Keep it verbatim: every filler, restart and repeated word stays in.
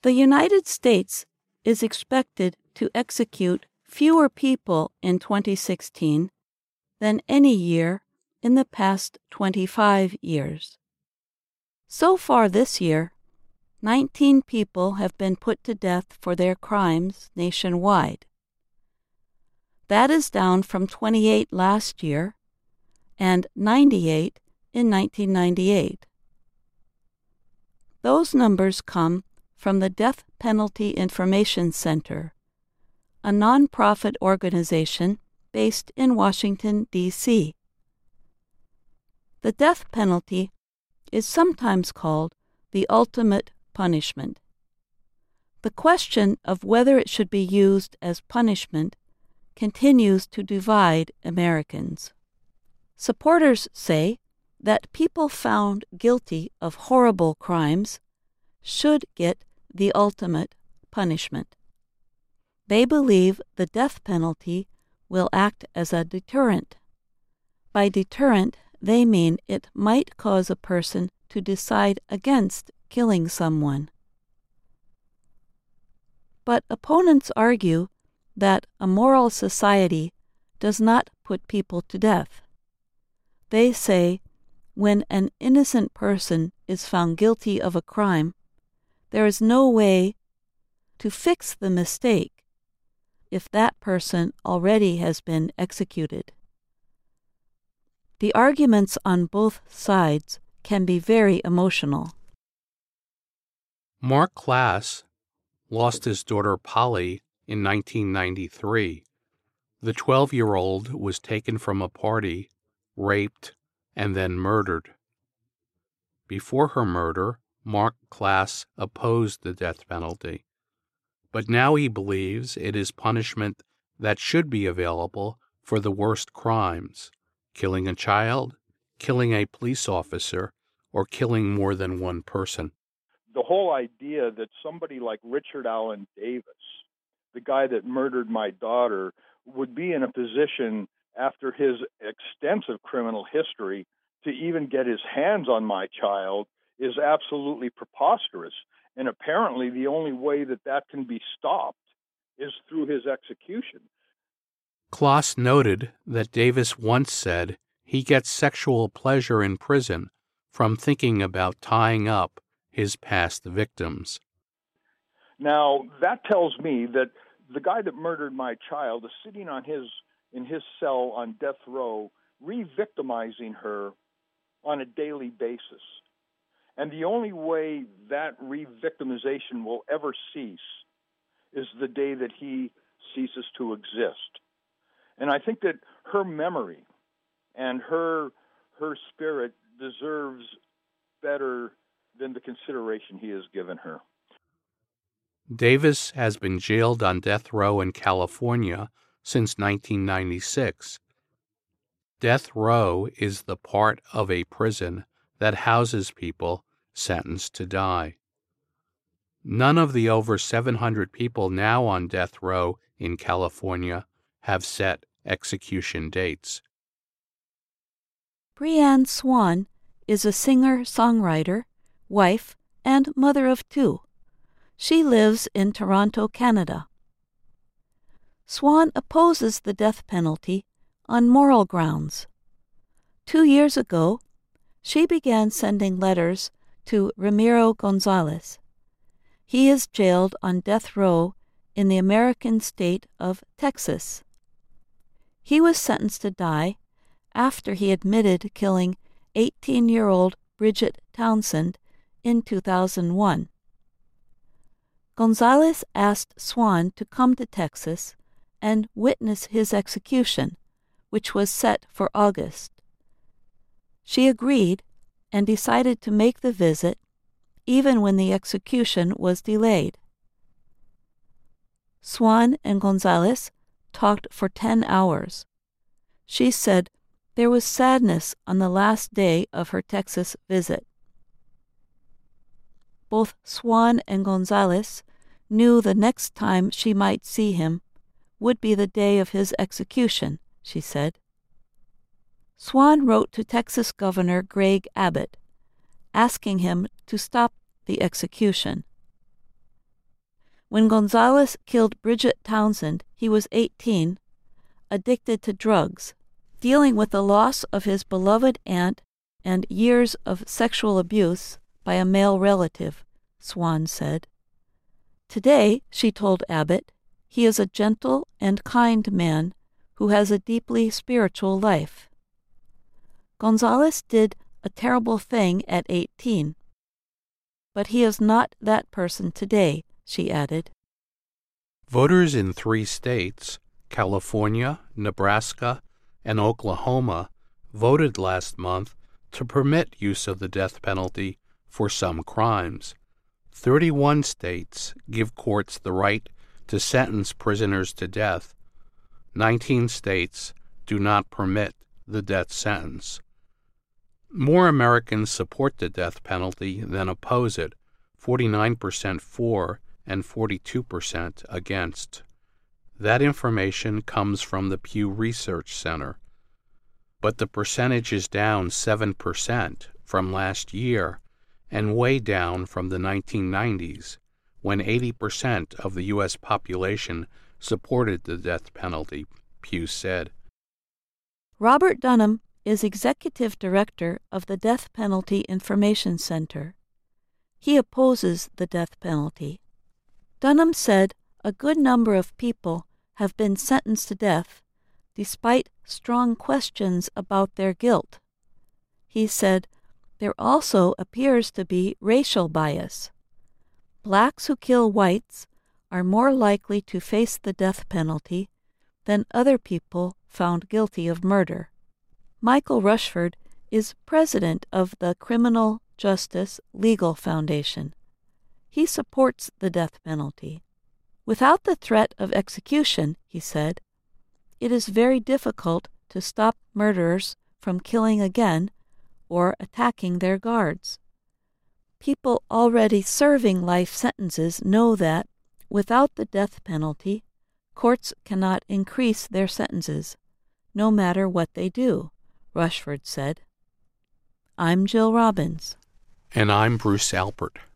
The United States is expected to execute fewer people in twenty sixteen than any year in the past twenty-five years. So far this year, nineteen people have been put to death for their crimes nationwide. That is down from twenty-eight last year and ninety-eight in nineteen ninety-eight. Those numbers come from the Death Penalty Information Center, a nonprofit organization based in Washington, D C The death penalty is sometimes called the ultimate punishment. The question of whether it should be used as punishment continues to divide Americans. Supporters say that people found guilty of horrible crimes should get the ultimate punishment. They believe the death penalty will act as a deterrent. By deterrent, they mean it might cause a person to decide against killing someone. But opponents argue that a moral society does not put people to death. They say when an innocent person is found guilty of a crime, there is no way to fix the mistake if that person already has been executed. The arguments on both sides can be very emotional. Mark Klass lost his daughter Polly in nineteen ninety-three. The twelve-year-old was taken from a party, raped, and then murdered. Before her murder, Mark Klass opposed the death penalty, but now he believes it is punishment that should be available for the worst crimes: killing a child, killing a police officer, or killing more than one person. The whole idea that somebody like Richard Allen Davis, the guy that murdered my daughter, would be in a position after his extensive criminal history to even get his hands on my child is absolutely preposterous. And apparently the only way that that can be stopped is through his execution. Klass noted that Davis once said he gets sexual pleasure in prison from thinking about tying up his past victims. Now, that tells me that the guy that murdered my child is sitting on his in his cell on death row, re-victimizing her on a daily basis. And the only way that re-victimization will ever cease is the day that he ceases to exist. And I think that her memory and her her spirit deserves better than the consideration he has given her. Davis has been jailed on death row in California since nineteen ninety-six. Death row is the part of a prison that houses people sentenced to die. None of the over seven hundred people now on death row in California have set execution dates. Brianne Swan is a singer-songwriter, wife, and mother of two. She lives in Toronto, Canada. Swan opposes the death penalty on moral grounds. Two years ago, she began sending letters to Ramiro Gonzalez. He is jailed on death row in the American state of Texas. He was sentenced to die after he admitted killing eighteen-year-old Bridget Townsend in two thousand one. Gonzalez asked Swan to come to Texas and witness his execution, which was set for August. She agreed and decided to make the visit even when the execution was delayed. Swan and Gonzalez talked for ten hours. She said there was sadness on the last day of her Texas visit. Both Swan and Gonzalez knew the next time she might see him would be the day of his execution, she said. Swan wrote to Texas Governor Greg Abbott, asking him to stop the execution. When Gonzalez killed Bridget Townsend, he was eighteen, addicted to drugs, dealing with the loss of his beloved aunt and years of sexual abuse by a male relative, Swan said. Today, she told Abbott, he is a gentle and kind man who has a deeply spiritual life. Gonzalez did a terrible thing at eighteen, but he is not that person today, she added. Voters in three states, California, Nebraska, and Oklahoma, voted last month to permit use of the death penalty for some crimes. thirty-one states give courts the right to sentence prisoners to death. nineteen states do not permit the death sentence. More Americans support the death penalty than oppose it, forty-nine percent for and forty-two percent against. That information comes from the Pew Research Center. But the percentage is down seven percent from last year and way down from the nineteen nineties, when eighty percent of the U S population supported the death penalty, Pew said. Robert Dunham is executive director of the Death Penalty Information Center. He opposes the death penalty. Dunham said a good number of people have been sentenced to death despite strong questions about their guilt. He said there also appears to be racial bias. Blacks who kill whites are more likely to face the death penalty than other people found guilty of murder. Michael Rushford is president of the Criminal Justice Legal Foundation. He supports the death penalty. Without the threat of execution, he said, it is very difficult to stop murderers from killing again or attacking their guards. People already serving life sentences know that, without the death penalty, courts cannot increase their sentences, no matter what they do, Rushford said. I'm Jill Robbins. And I'm Bruce Alpert.